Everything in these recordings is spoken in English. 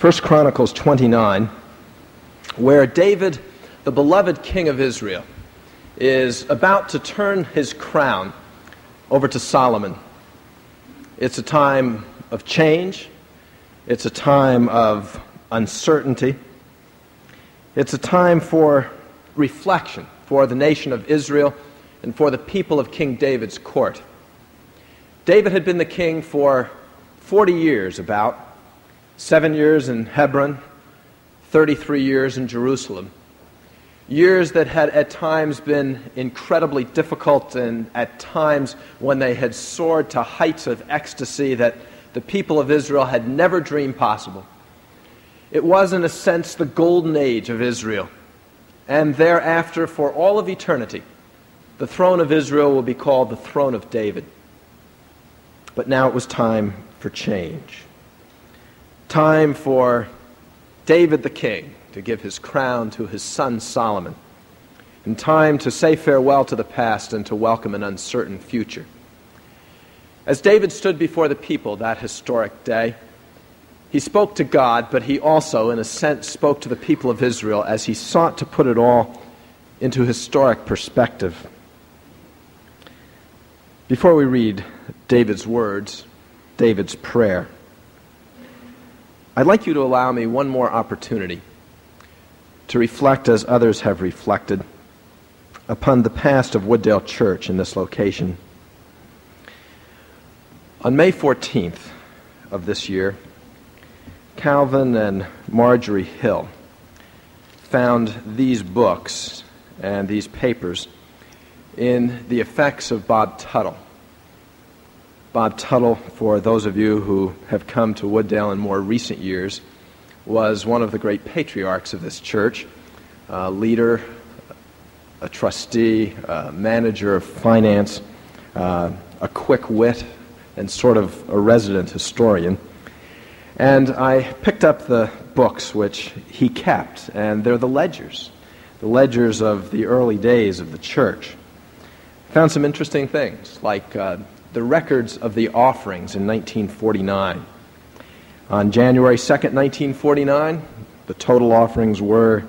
1 Chronicles 29, where David, the beloved king of Israel, is about to turn his crown over to Solomon. It's a time of change. It's a time of uncertainty. It's a time for reflection for the nation of Israel and for the people of King David's court. David had been the king for 40 years, about 7 years in Hebron, 33 years in Jerusalem. Years that had at times been incredibly difficult, and at times when they had soared to heights of ecstasy that the people of Israel had never dreamed possible. It was, in a sense, the golden age of Israel. And thereafter, for all of eternity, the throne of Israel will be called the throne of David. But now it was time for change. Time for David the king to give his crown to his son Solomon. And time to say farewell to the past and to welcome an uncertain future. As David stood before the people that historic day, he spoke to God, but he also, in a sense, spoke to the people of Israel as he sought to put it all into historic perspective. Before we read David's words, David's prayer, I'd like you to allow me one more opportunity to reflect, as others have reflected, upon the past of Wooddale Church in this location. On May 14th of this year, Calvin and Marjorie Hill found these books and these papers in the effects of Bob Tuttle. Bob Tuttle, for those of you who have come to Wooddale in more recent years, was one of the great patriarchs of this church, a leader, a trustee, a manager of finance, a quick wit, and sort of a resident historian. And I picked up the books which he kept, and they're the ledgers of the early days of the church. Found some interesting things, like the records of the offerings in 1949. On January 2nd, 1949, the total offerings were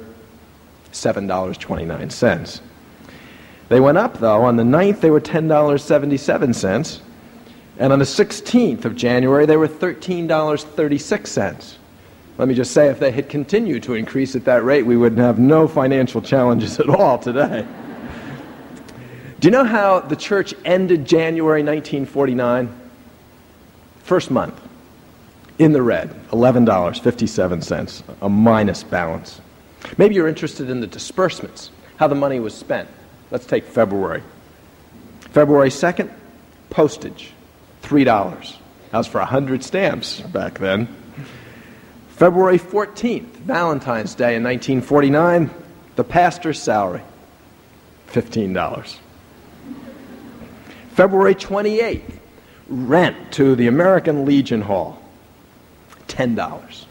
$7.29. They went up, though. On the 9th, they were $10.77. And on the 16th of January, they were $13.36. Let me just say, if they had continued to increase at that rate, we would have no financial challenges at all today. Do you know how the church ended January 1949? First month, in the red, $11.57, a minus balance. Maybe you're interested in the disbursements, how the money was spent. Let's take February. February 2nd, postage. $3. That was for 100 stamps back then. February 14th, Valentine's Day in 1949, the pastor's salary, $15. February 28th, rent to the American Legion Hall, $10.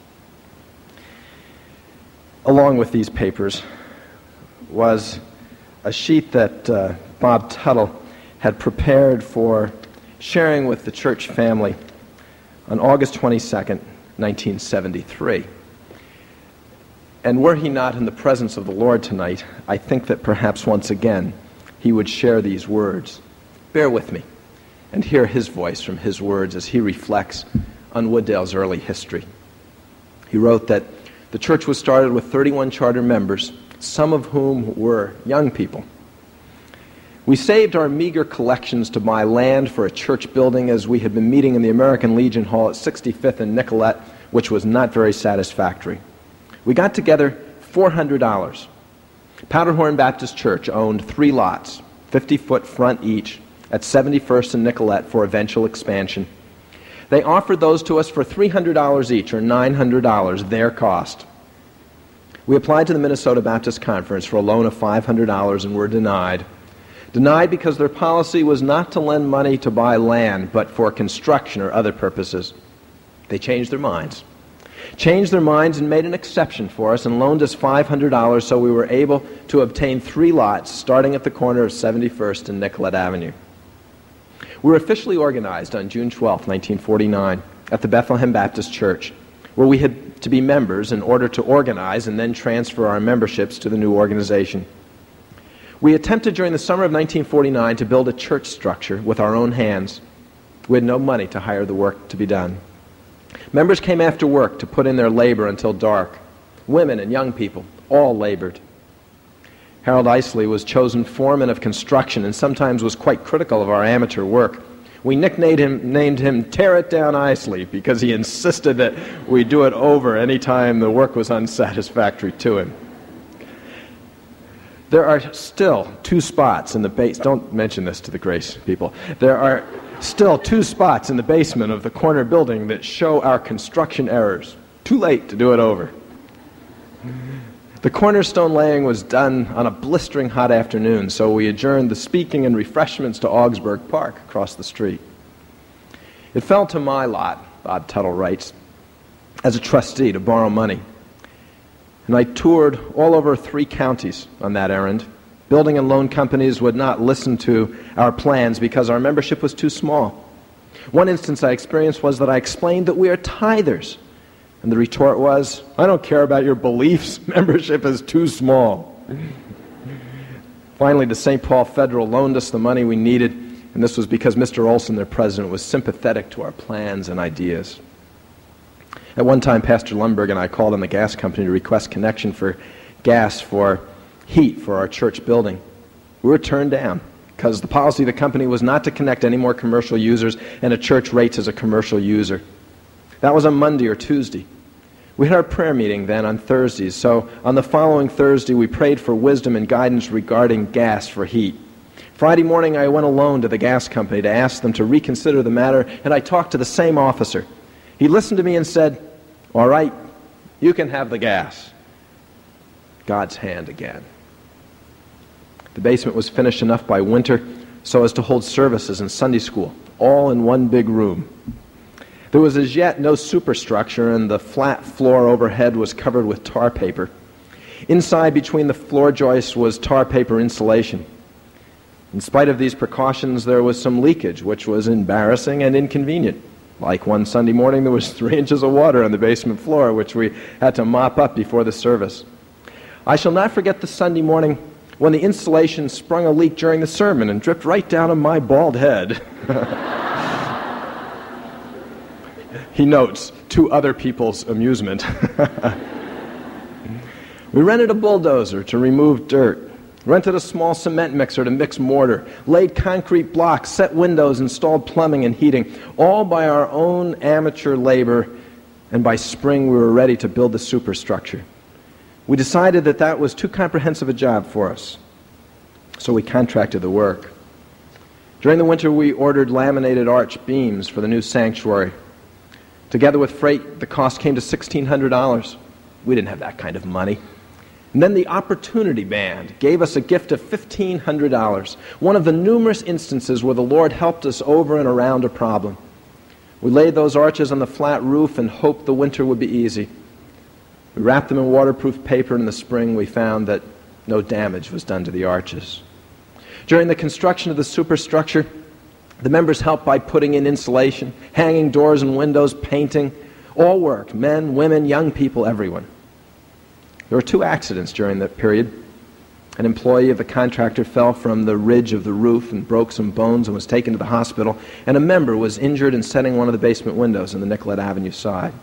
Along with these papers was a sheet that Bob Tuttle had prepared for sharing with the church family on August 22nd, 1973. And were he not in the presence of the Lord tonight, I think that perhaps once again he would share these words. Bear with me and hear his voice from his words as he reflects on Wooddale's early history. He wrote that the church was started with 31 charter members, some of whom were young people. We saved our meager collections to buy land for a church building as we had been meeting in the American Legion Hall at 65th and Nicollet, which was not very satisfactory. We got together $400. Powderhorn Baptist Church owned 3 lots, 50-foot front each, at 71st and Nicollet for eventual expansion. They offered those to us for $300 each, or $900, their cost. We applied to the Minnesota Baptist Conference for a loan of $500 and were denied. Denied because their policy was not to lend money to buy land, but for construction or other purposes. They changed their minds. And made an exception for us and loaned us $500 so we were able to obtain 3 lots starting at the corner of 71st and Nicollet Avenue. We were officially organized on June 12, 1949 at the Bethlehem Baptist Church where we had to be members in order to organize and then transfer our memberships to the new organization. We attempted during the summer of 1949 to build a church structure with our own hands. We had no money to hire the work to be done. Members came after work to put in their labor until dark. Women and young people all labored. Harold Isley was chosen foreman of construction and sometimes was quite critical of our amateur work. We named him Tear It Down Isley because he insisted that we do it over any time the work was unsatisfactory to him. There are still 2 spots in the base. Don't mention this to the Grace people. There are still 2 spots in the basement of the corner building that show our construction errors. Too late to do it over. The cornerstone laying was done on a blistering hot afternoon, so we adjourned the speaking and refreshments to Augsburg Park across the street. It fell to my lot, Bob Tuttle writes, as a trustee to borrow money. And I toured all over 3 counties on that errand. Building and loan companies would not listen to our plans because our membership was too small. One instance I experienced was that I explained that we are tithers. And the retort was, I don't care about your beliefs. Membership is too small. Finally, the St. Paul Federal loaned us the money we needed, and this was because Mr. Olson, their president, was sympathetic to our plans and ideas. At one time, Pastor Lundberg and I called on the gas company to request connection for gas for heat for our church building. We were turned down because the policy of the company was not to connect any more commercial users, and a church rates as a commercial user. That was on Monday or Tuesday. We had our prayer meeting then on Thursdays, so on the following Thursday we prayed for wisdom and guidance regarding gas for heat. Friday morning I went alone to the gas company to ask them to reconsider the matter, and I talked to the same officer. He listened to me and said, all right, you can have the gas. God's hand again. The basement was finished enough by winter so as to hold services and Sunday school, all in one big room. There was as yet no superstructure, and the flat floor overhead was covered with tar paper. Inside, between the floor joists, was tar paper insulation. In spite of these precautions, there was some leakage, which was embarrassing and inconvenient. Like one Sunday morning, there was 3 inches of water on the basement floor, which we had to mop up before the service. I shall not forget the Sunday morning when the insulation sprung a leak during the sermon and dripped right down on my bald head. He notes, to other people's amusement. We rented a bulldozer to remove dirt, rented a small cement mixer to mix mortar, laid concrete blocks, set windows, installed plumbing and heating, all by our own amateur labor, and by spring we were ready to build the superstructure. We decided that that was too comprehensive a job for us, so we contracted the work. During the winter we ordered laminated arch beams for the new sanctuary. Together with freight, the cost came to $1,600. We didn't have that kind of money. And then the Opportunity Band gave us a gift of $1,500, one of the numerous instances where the Lord helped us over and around a problem. We laid those arches on the flat roof and hoped the winter would be easy. We wrapped them in waterproof paper, and in the spring we found that no damage was done to the arches. During the construction of the superstructure, the members helped by putting in insulation, hanging doors and windows, painting. All worked, men, women, young people, everyone. There were 2 accidents during that period. An employee of the contractor fell from the ridge of the roof and broke some bones and was taken to the hospital, and a member was injured in setting one of the basement windows on the Nicollet Avenue side.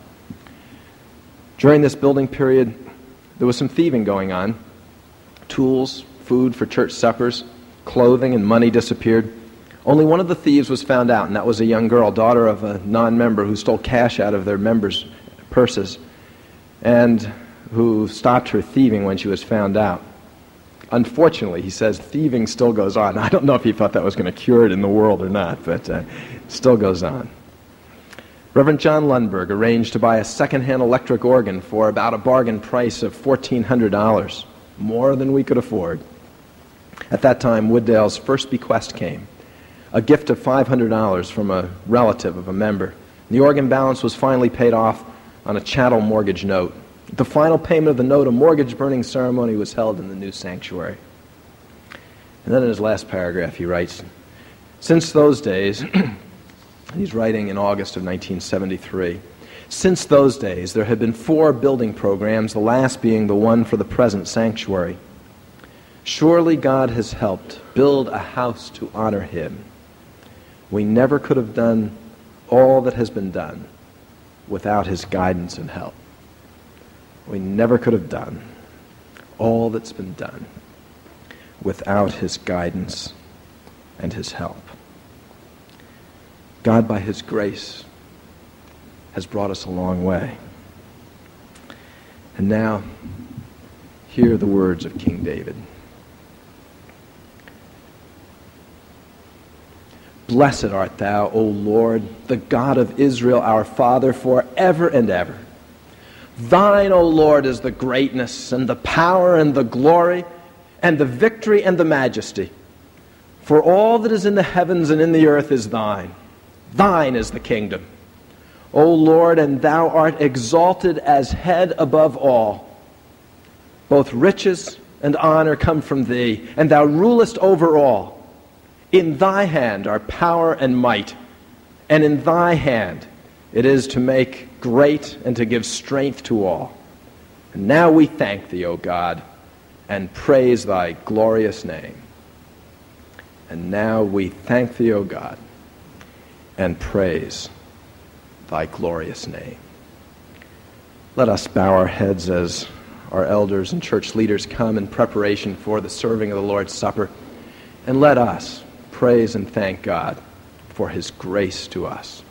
During this building period, there was some thieving going on. Tools, food for church suppers, clothing, and money disappeared. Only one of the thieves was found out, and that was a young girl, daughter of a non-member, who stole cash out of their members' purses and who stopped her thieving when she was found out. Unfortunately, he says, thieving still goes on. I don't know if he thought that was going to cure it in the world or not, but it still goes on. Reverend John Lundberg arranged to buy a second-hand electric organ for about a bargain price of $1,400, more than we could afford. At that time, Wooddale's first bequest came, a gift of $500 from a relative of a member. The organ balance was finally paid off on a chattel mortgage note. At the final payment of the note, a mortgage burning ceremony was held in the new sanctuary. And then in his last paragraph he writes, since those days, he's writing in August of 1973, Since those days, there have been 4 building programs, the last being the one for the present sanctuary. Surely God has helped build a house to honor him. We never could have done all that has been done without his guidance and help. We never could have done all that's been done without his guidance and his help. God, by his grace, has brought us a long way. And now, hear the words of King David. Blessed art thou, O Lord, the God of Israel, our Father, forever and ever. Thine, O Lord, is the greatness and the power and the glory and the victory and the majesty. For all that is in the heavens and in the earth is thine. Thine is the kingdom, O Lord, and thou art exalted as head above all. Both riches and honor come from thee, and thou rulest over all. In thy hand are power and might, and in thy hand it is to make great and to give strength to all. And now we thank thee, O God, and praise thy glorious name. And now we thank thee, O God, and praise thy glorious name. Let us bow our heads as our elders and church leaders come in preparation for the serving of the Lord's Supper, and let us praise and thank God for his grace to us.